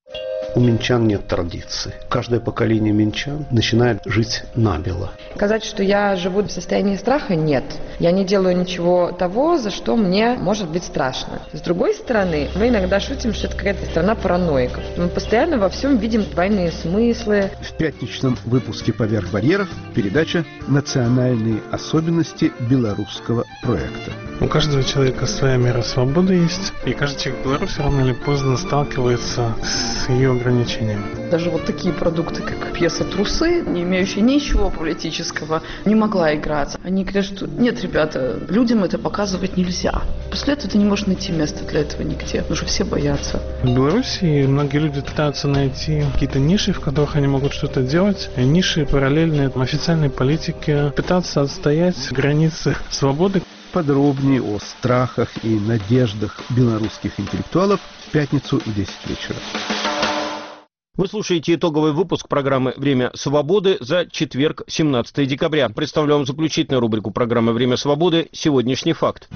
У минчан нет традиции. Каждое поколение минчан начинает жить набело. Сказать, что я живу в состоянии страха, нет. Я не делаю ничего того, за что мне может быть страшно. С другой стороны, мы иногда шутим, что это какая-то страна параноиков. Мы постоянно во всем видим двойные смыслы. В пятничном выпуске «Поверх барьеров» передача «Национальные особенности белорусского проекта». У каждого человека своя мера свободы есть, и каждый человек в Беларуси рано или поздно сталкивается с ее ограничениями. Даже вот такие продукты, как пьеса «Трусы», не имеющие ничего политического, не могла играться. Они говорят, что нет, ребята, людям это показывать нельзя. После этого ты не можешь найти место для этого нигде, потому что все боятся. В Беларуси многие люди пытаются найти какие-то ниши, в которых они могут что-то делать. Ниши параллельные официальной политике, пытаться отстоять границы свободы. Подробнее о страхах и надеждах белорусских интеллектуалов в пятницу в десять вечера. Вы слушаете итоговый выпуск программы «Время свободы» за четверг, семнадцатое декабря. Представляю вам заключительную рубрику программы «Время свободы» «Сегодняшний факт».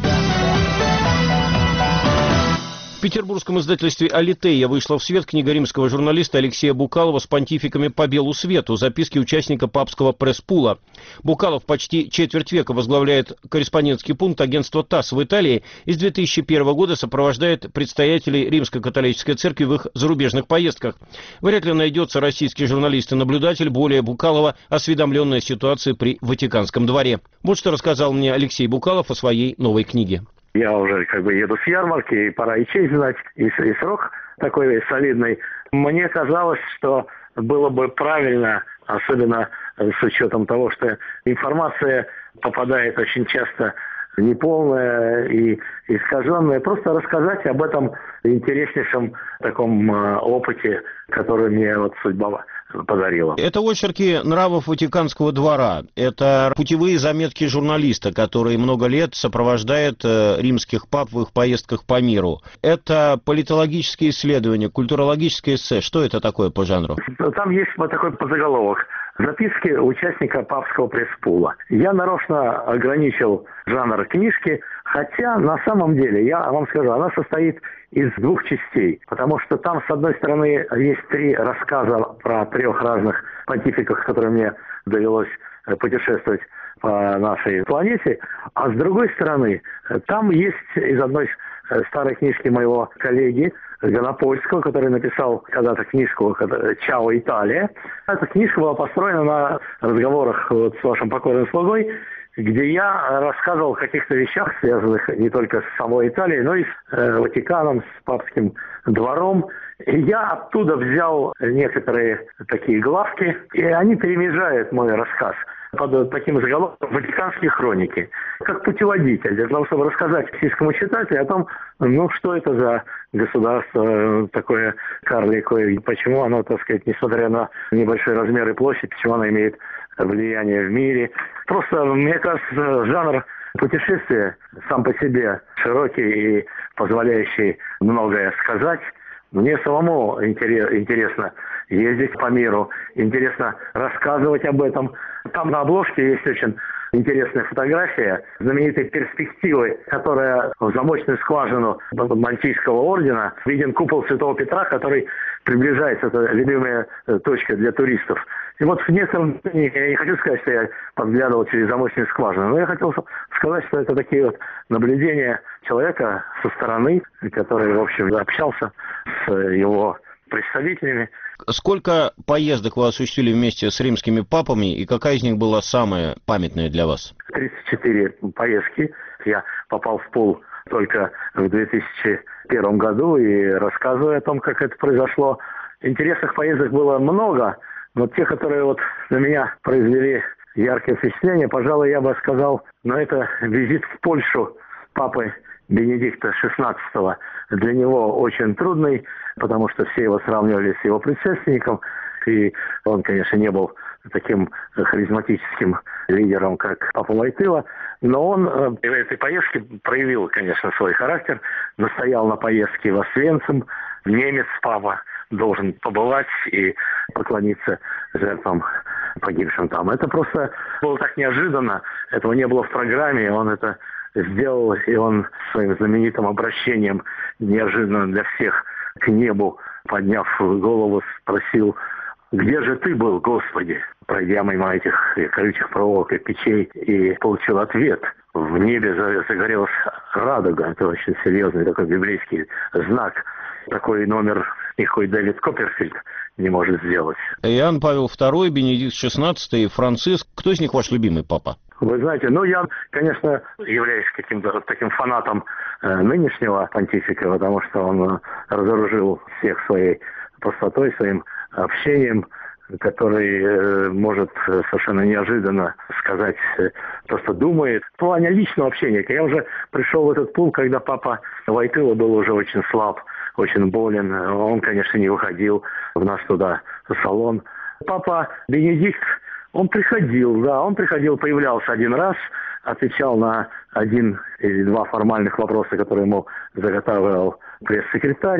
В петербургском издательстве «Алитея» вышла в свет книга римского журналиста Алексея Букалова с понтификами по белу свету, записки участника папского пресс-пула. Букалов почти четверть века возглавляет корреспондентский пункт агентства ТАСС в Италии и с две тысячи первого года сопровождает предстоятелей Римско-католической церкви в их зарубежных поездках. Вряд ли найдется российский журналист и наблюдатель более Букалова, осведомленный о ситуации при Ватиканском дворе. Вот что рассказал мне Алексей Букалов о своей новой книге. Я уже как бы еду с ярмарки, и пора и честь знать, и, и срок такой солидный. Мне казалось, что было бы правильно, особенно с учетом того, что информация попадает очень часто неполная и искаженная, просто рассказать об этом интереснейшем таком опыте, который мне вот судьба подарила. Это очерки нравов Ватиканского двора. Это путевые заметки журналиста, который много лет сопровождает римских пап в их поездках по миру. Это политологические исследования, культурологическое эссе. Что это такое по жанру? Там есть вот такой подзаголовок. Записки участника папского пресс-пула. Я нарочно ограничил жанр книжки, хотя на самом деле, я вам скажу, она состоит из двух частей. Потому что там, с одной стороны, есть три рассказа про трех разных понтификов, с которыми мне довелось путешествовать по нашей планете. А с другой стороны, там есть из одной старой книжки моего коллеги Гонопольского, который написал когда-то книжку «Чао, Италия». Эта книжка была построена на разговорах вот с вашим покорным слугой, где я рассказывал о каких-то вещах, связанных не только с самой Италией, но и с э, Ватиканом, с папским двором. И я оттуда взял некоторые такие главки, и они перемежают мой рассказ под таким заголовком «Ватиканские хроники», как путеводитель, для того, чтобы рассказать российскому читателю о том, ну, что это за государство такое карликовое, и почему оно, так сказать, несмотря на небольшой размер и площадь, почему оно имеет влияние в мире. Просто, мне кажется, жанр путешествия сам по себе широкий и позволяющий многое сказать. Мне самому интересно ездить по миру, интересно рассказывать об этом. Там на обложке есть очень интересная фотография знаменитой перспективы, которая в замочную скважину Мантийского ордена виден купол Святого Петра, который приближается. Это любимая точка для туристов. И вот в некотором, я не хочу сказать, что я подглядывал через замочную скважину, но я хотел сказать, что это такие вот наблюдения человека со стороны, который, в общем, общался с его представителями. Сколько поездок вы осуществили вместе с римскими папами, и какая из них была самая памятная для вас? тридцать четыре поездки. Я попал в пул только в две тысячи первом году и рассказываю о том, как это произошло. Интересных поездок было много, но те, которые вот на меня произвели яркое впечатление, пожалуй, я бы сказал, но это визит в Польшу папы Бенедикта шестнадцатого. Для него очень трудный, потому что все его сравнивали с его предшественником, и он, конечно, не был таким харизматическим лидером, как папа Войтыла, но он в этой поездке проявил, конечно, свой характер, настоял на поездке в Освенцим. Немец папа должен побывать и поклониться жертвам, погибшим там. Это просто было так неожиданно, этого не было в программе, он это сделал, и он своим знаменитым обращением неожиданно для всех к небу, подняв голову, спросил: «Где же ты был, Господи?» Пройдя мимо этих колючих проволок и печей, и получил ответ. В небе загорелась радуга. Это очень серьезный такой библейский знак. Такой номер никакой Дэвид Копперфильд не может сделать. Иоанн Павел второй, Бенедикт шестнадцатый, Франциск. Кто из них ваш любимый папа? Вы знаете, ну, я, конечно, являюсь каким-то таким фанатом э, нынешнего понтифика, потому что он э, разоружил всех своей простотой, своим общением, который э, может совершенно неожиданно сказать э, то, что думает. В плане личного общения. Я уже пришел в этот пул, когда папа Войтыла был уже очень слаб, очень болен. Он, конечно, не выходил в наш туда салон. Папа Бенедикт, он приходил, да, он приходил, появлялся один раз, отвечал на один или два формальных вопроса, которые ему заготавливал пресс-секретарь,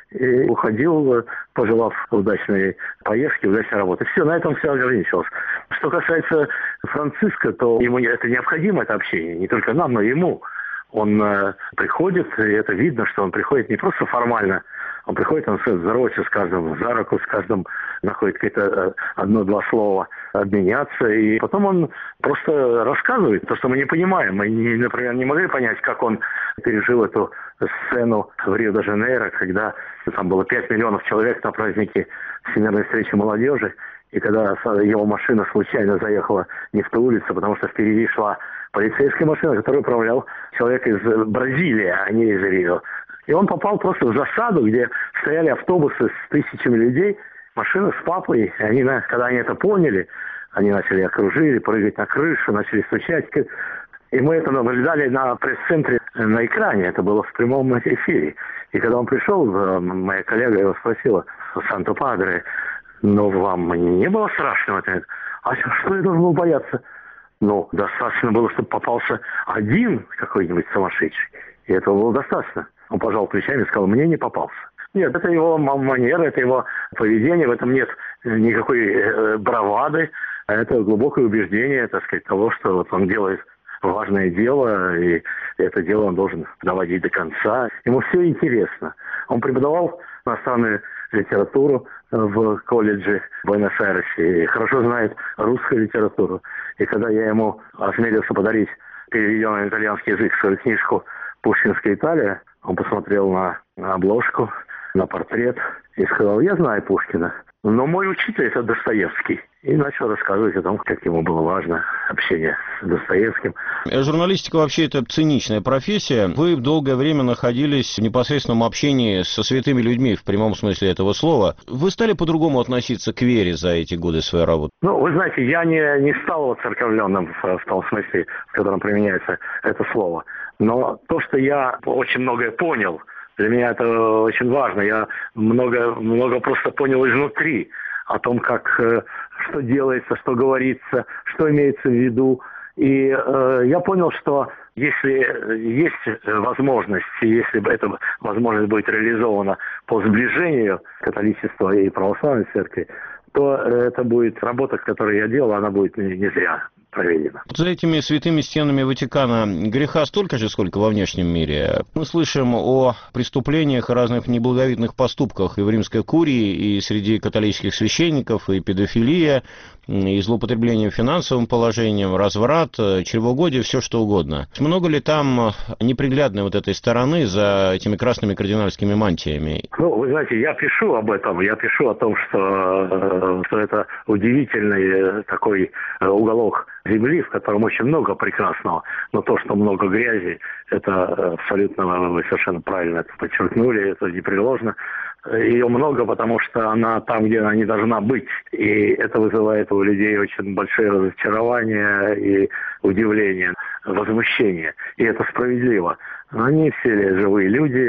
и уходил, пожелав удачной поездки, удачной работы. Все, на этом все ограничилось. Что касается Франциска, то ему это необходимо, это общение, не только нам, но и ему. Он э, приходит, и это видно, что он приходит не просто формально, он приходит, он здоровается с каждым за руку, с каждым находит какое-то э, одно-два слова обменяться, и потом он просто рассказывает то, что мы не понимаем. Мы, не, например, не могли понять, как он пережил эту сцену в Рио-де-Жанейро, когда там было пять миллионов человек на празднике Всемирной встречи молодежи, и когда его машина случайно заехала не в ту улицу, потому что впереди шла полицейская машина, которую управлял человек из Бразилии, а не из Рио. И он попал просто в засаду, где стояли автобусы с тысячами людей, машина с папой. И они, когда они это поняли, они начали окружили, прыгать на крышу, начали стучать. И мы это наблюдали на пресс-центре на экране, это было в прямом эфире. И когда он пришел, моя коллега его спросила: «Санто-Падре, но вам не было страшно?» «А что я должен был бояться?» «Ну, достаточно было, чтобы попался один какой-нибудь сумасшедший. И этого было достаточно». Он пожал плечами и сказал: «Мне не попался». Нет, это его манера, это его поведение, в этом нет никакой бравады. Это глубокое убеждение, так сказать, того, что вот он делает важное дело, и это дело он должен доводить до конца. Ему все интересно. Он преподавал иностранную литературу в колледже в Буэнос-Айресе и хорошо знает русскую литературу. И когда я ему осмелился подарить переведенную на итальянский язык свою книжку «Пушкинская Италия», он посмотрел на, на обложку, на портрет и сказал: «Я знаю Пушкина, но мой учитель – это Достоевский». И начал рассказывать о том, как ему было важно общение с Достоевским. Журналистика вообще это циничная профессия. Вы долгое время находились в непосредственном общении со святыми людьми, в прямом смысле этого слова. Вы стали по-другому относиться к вере за эти годы своей работы? Ну, вы знаете, я не, не стал церковленным в, в том смысле, в котором применяется это слово. Но то, что я очень многое понял, для меня это очень важно. Я много, много просто понял изнутри о том, как, что делается, что говорится, что имеется в виду. И э, я понял, что если есть возможность, если эта возможность будет реализована по сближению католичества и православной церкви, то это будет работа, которую я делал, она будет не зря проведена. За этими святыми стенами Ватикана греха столько же, сколько во внешнем мире. Мы слышим о преступлениях и разных неблаговидных поступках и в римской курии, и среди католических священников, и педофилия, и злоупотребление финансовым положением, разврат, чревоугодие, все что угодно. Много ли там неприглядной вот этой стороны за этими красными кардинальскими мантиями? Ну, вы знаете, я пишу об этом, я пишу о том, что, что это удивительный такой уголок земли, в котором очень много прекрасного, но то, что много грязи, это абсолютно, вы совершенно правильно это подчеркнули, это непреложно. Ее много, потому что она там, где она не должна быть. И это вызывает у людей очень большое разочарование и удивление, возмущение. И это справедливо. Они все живые люди,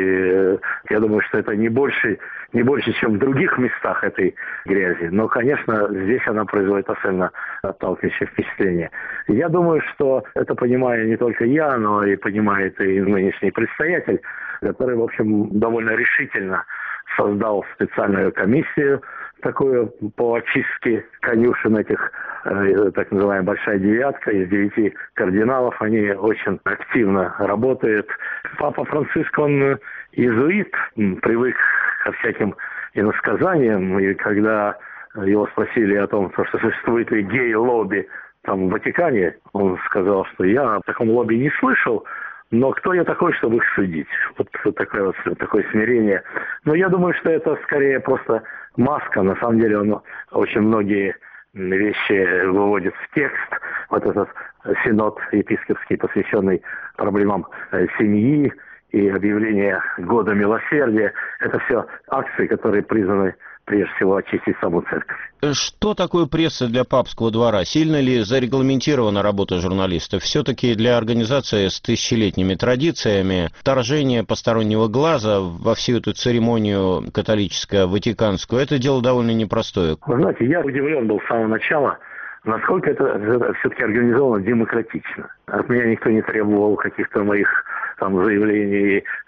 и я думаю, что это не больше, не больше, чем в других местах этой грязи. Но, конечно, здесь она производит особенно отталкивающее впечатление. Я думаю, что это понимаю не только я, но и понимает и нынешний предстоятель, который, в общем, довольно решительно создал специальную комиссию, такую по очистке конюшен этих, э, так называемая «большая девятка», из девяти кардиналов, они очень активно работают. Папа Франциск, он иезуит, привык ко всяким иносказаниям, и когда его спросили о том, что существует ли гей-лобби там в Ватикане, он сказал, что я о таком лобби не слышал, но кто я такой, чтобы их судить? Вот такое, вот, такое смирение. Но я думаю, что это скорее просто маска. На самом деле он очень многие вещи выводит в текст. Вот этот синод епископский, посвященный проблемам семьи и объявление Года Милосердия. Это все акции, которые призваны прежде всего очистить саму церковь. Что такое пресса для папского двора? Сильно ли зарегламентирована работа журналистов? Все-таки для организации с тысячелетними традициями вторжение постороннего глаза во всю эту церемонию католическо-ватиканскую, это дело довольно непростое. Вы знаете, я удивлен был с самого начала, насколько это, это все-таки организовано демократично. От меня никто не требовал каких-то моих там заявлений в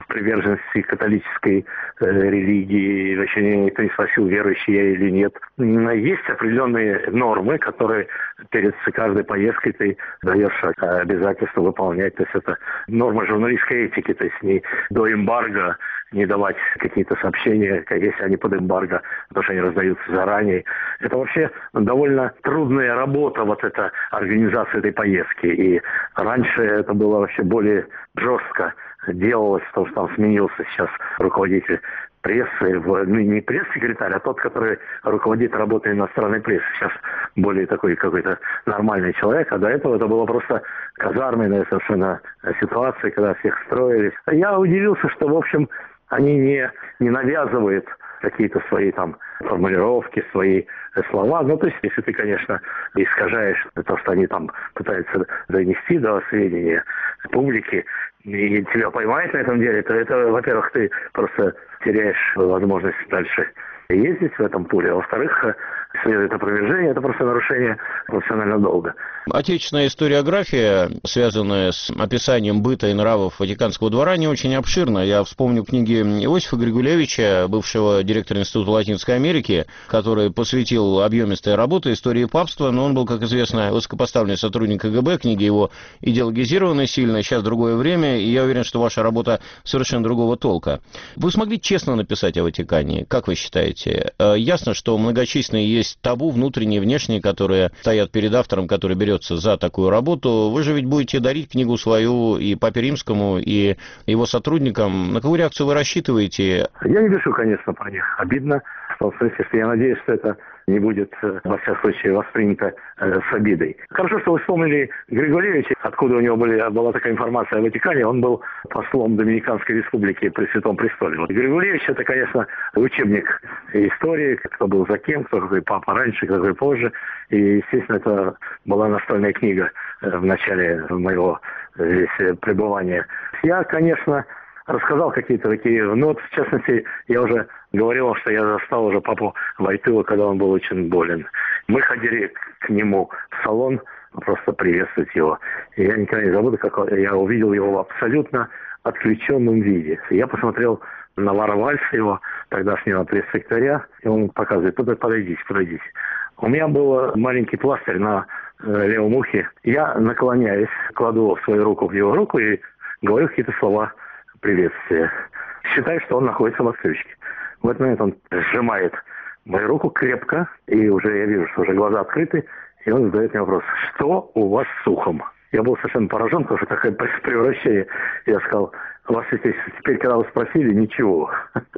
приверженности католической э, религии, вообще никто не спросил, верующий я или нет. Есть определенные нормы, которые перед каждой поездкой ты даешь обязательство выполнять. То есть это норма журналистской этики, то есть не до эмбарго не давать какие-то сообщения, если они под эмбарго, потому что они раздаются заранее. Это вообще довольно трудная работа, вот эта организация этой поездки. И раньше это было вообще более жестко делалось, потому что там сменился сейчас руководитель прессы, ну, не пресс-секретарь, а тот, который руководит работой иностранной прессы. Сейчас более такой какой-то нормальный человек, а до этого это было просто казарменная совершенно ситуация, когда всех строились. Я удивился, что, в общем, они не, не навязывают какие-то свои там формулировки, свои слова. Ну, то есть, если ты, конечно, искажаешь то, что они там пытаются донести до сведения публики, и тебя поймают на этом деле, то это, во-первых, ты просто теряешь возможность дальше ездить в этом пуле, а во-вторых, следует опровержение, это просто нарушение профессионального долга. Отечественная историография, связанная с описанием быта и нравов Ватиканского двора, не очень обширна. Я вспомню книги Иосифа Григулевича, бывшего директора Института Латинской Америки, который посвятил объемистой работе истории папства, но он был, как известно, высокопоставленный сотрудник КГБ, книги его идеологизированы сильно, сейчас другое время, и я уверен, что ваша работа совершенно другого толка. Вы смогли честно написать о Ватикане, как вы считаете? Ясно, что многочисленные есть табу, внутренние, внешние, которые стоят перед автором, который берется за такую работу. Вы же ведь будете дарить книгу свою и Папе Римскому, и его сотрудникам. На какую реакцию вы рассчитываете? Я не пишу, конечно, про них. Обидно, в том смысле, что я надеюсь, что это не будет, во всяком случае, воспринято э, с обидой. Хорошо, что вы вспомнили Григулевича, откуда у него были, была такая информация о Ватикане. Он был послом Доминиканской республики при Святом Престоле. Вот Григулевич — это, конечно, учебник истории, кто был за кем, кто какой папа раньше, кто какой позже. И, естественно, это была настольная книга в начале моего здесь пребывания. Я, конечно, рассказал какие-то такие, ну вот, в частности, я уже говорил, что я застал уже папу Войтылу, когда он был очень болен. Мы ходили к нему в салон просто приветствовать его. И я никогда не забуду, как я увидел его в абсолютно отключенном виде. Я посмотрел на Вара Вальса, его тогдашнего пресс-секретаря, и он показывает: подойдите, подойдите. У меня был маленький пластырь на э, левом ухе. Я наклоняюсь, кладу свою руку в его руку и говорю какие-то слова приветствия. Считаю, что он находится в отключке. В этот момент он сжимает мою руку крепко, и уже я вижу, что уже глаза открыты, и он задает мне вопрос: что у вас с ухом? Я был совершенно поражен, потому что такое превращение. Я сказал: вас здесь теперь, когда вы спросили, ничего.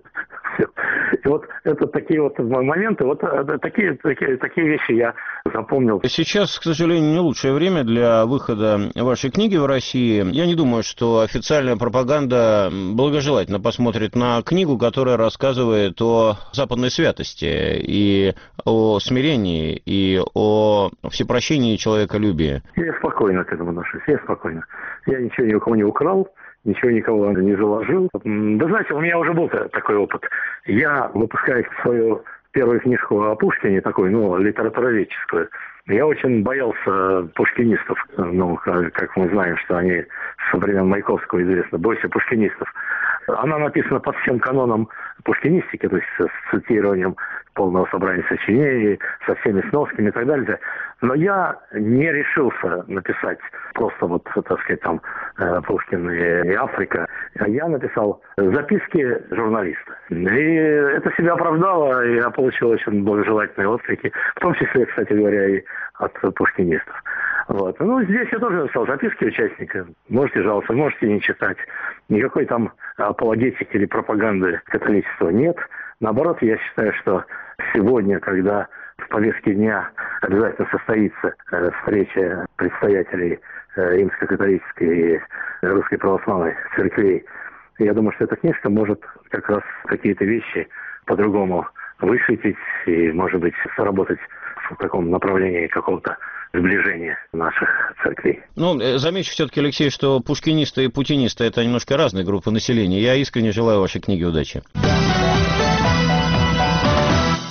И вот это такие вот моменты, вот такие, такие, такие вещи я запомнил. Сейчас, к сожалению, не лучшее время для выхода вашей книги в России. Я не думаю, что официальная пропаганда благожелательно посмотрит на книгу, которая рассказывает о западной святости и о смирении, и о всепрощении и человеколюбии. Я спокойно к этому отношусь, я спокойно. Я ничего ни у кого не украл, ничего никого не заложил. Вы знаете, у меня уже был такой опыт. Я, выпуская свою первую книжку о Пушкине, такую, ну, литературоведческую, я очень боялся пушкинистов. Ну, как мы знаем, что они со времен Маяковского известны, бойся пушкинистов. Она написана под всем каноном пушкинистики, то есть с цитированием полного собрания сочинений, со всеми сносками и так далее. Но я не решился написать просто вот, так сказать, там, Пушкин и Африка. Я написал записки журналиста. И это себя оправдало, и я получил очень благожелательные отклики, в том числе, кстати говоря, и от пушкинистов. Вот. Ну, здесь я тоже написал записки участника. Можете жаловаться, можете не читать. Никакой там апологетики или пропаганды католичества нет. Наоборот, я считаю, что сегодня, когда в повестке дня обязательно состоится э, встреча предстоятелей э, римско-католической и русской православной церквей, я думаю, что эта книжка может как раз какие-то вещи по-другому высветить и, может быть, сработать в таком направлении какого-то сближения наших церквей. Ну, замечу все-таки, Алексей, что пушкинисты и путинисты — это немножко разные группы населения. Я искренне желаю вашей книге удачи.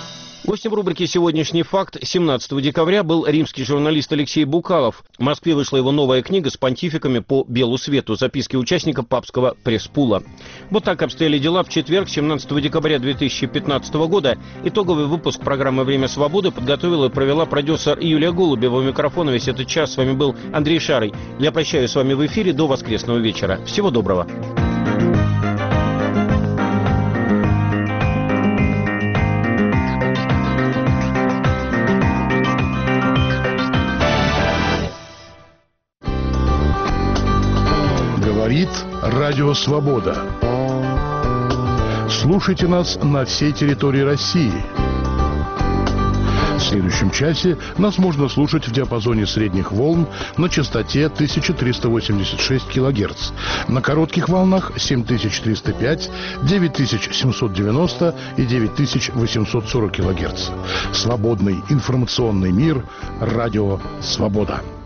Гостем рубрики «Сегодняшний факт» семнадцатого декабря был римский журналист Алексей Букалов. В Москве вышла его новая книга с понтификами по белу свету. Записки участника папского пресс-пула. Вот так обстояли дела в четверг, семнадцатого декабря две тысячи пятнадцатого года. Итоговый выпуск программы «Время свободы» подготовила и провела продюсер Юлия Голубева. У микрофона весь этот час с вами был Андрей Шарый. Я прощаюсь с вами в эфире до воскресного вечера. Всего доброго. Говорит Радио Свобода. Слушайте нас на всей территории России. В следующем часе нас можно слушать в диапазоне средних волн на частоте тысяча триста восемьдесят шесть килогерц, на коротких волнах семь тысяч триста пять, девять тысяч семьсот девяносто и девять тысяч восемьсот сорок килогерц. Свободный информационный мир. Радио Свобода.